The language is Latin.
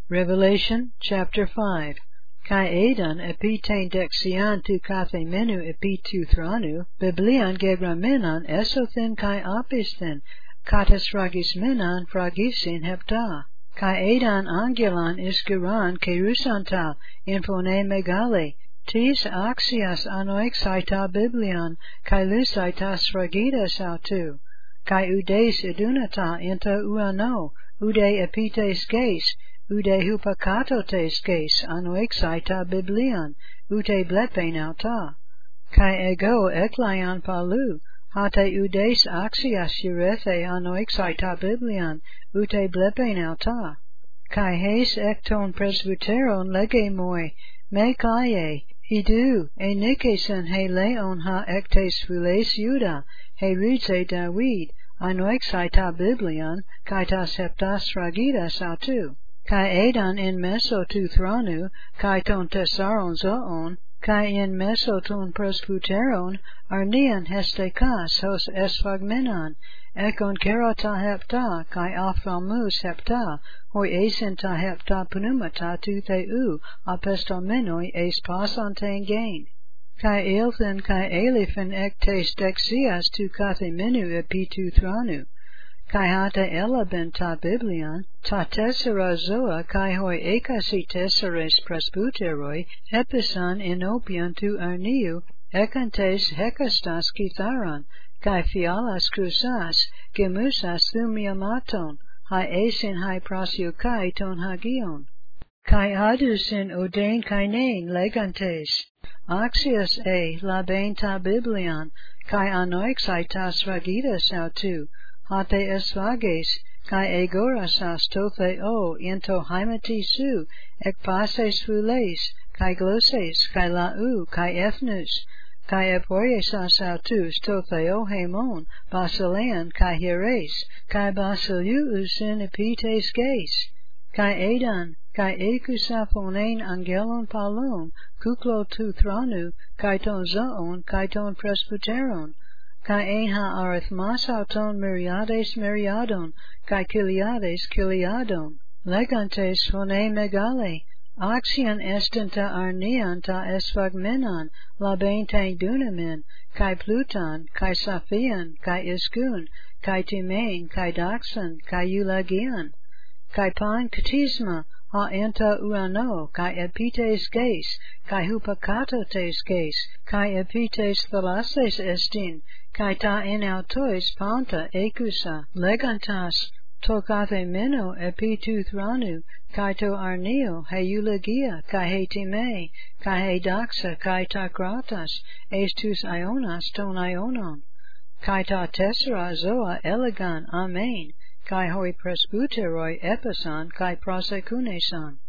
Revelation chapter 5. Kai edan epitein dexian tu kathe menu epitu thranu, biblian gegramenan esothen kai apisthen, kates fragismenan fragisin hepta. Kai edan angelan isgeran kerusanta, infone megale, tis axias anoexaita biblian, kai lusaitas fragidas autu. Kai udes idunata inta uano, ude epites geis, ude hupakatotes geis anoexaita biblian, ute blepen auta. Kai ego eklaion palu, hate udes axias urethe anoexaita biblian, ute blepen auta. Kai heis ekton presbyteron legemoi, me kaie, idu, e nikesen he leon ha ektes fules Juda, he rudse David, anoexaita biblian, kaitas heptas fragidas autu. Kai edan in meso tu thranu, kai ton tesaron zoon, kai in meso ton presbyteron, arnian hestekas hos esphagmenon, ekon kerata hepta, kai ophthalmus hepta, hoi esinta hepta pneumata tu theu, apestomenoi es pasanten gain. Kai eilthen kai eliphen ektes dexias tu kathemenu epitu thranu. Kai hata elaben ta biblion, ta tessera zoa kai hoi ekasi tesseres presbyteroi, episan inopion tu arniu, ekantes hekastas kitharon, kai fialas krusas, gemusas thumiamaton, hai esin hai prasiukai ton hagion. Kai adusin odain kainain legantes, axios labain ta biblion, kai anoexaitas fragidas autu, hate esphages, kai agorasas totheo into haimatisu, ekpases fules, kai glosses, kai lau, kai ethnus, kai epoiesas autus totheo hemon, basilean, kai hieres, kai basilius in epites geis, kai edan, kai ekusaphonein angelon palom, kuklo tu thranu, kai ton zoon, kai ton presbyteron, kai ein ha arithmas auton myriades myriadon, kai kiliades kiliadon, legantes phone megale, axion estenta arnian ta esphagmenon, labain tain dunamin, kai pluton, kai saphion, kai iskun, kai timain, kai daxon, kai eulagion, kai pan katisma, ha enta uano, kai epites geis, kai hupakatotes geis, kai epites thalases estin, kai ta en autois panta ekusa, legantas, to kathemeno epitu thranu, kai to arneo, he eulogia, kai he time, kai he daxa, kai ta kratas, estus ionas ton ionon, kai ta tessera zoa elegan, amen, kai hoi presbyteroi epison, kai prosekuneson.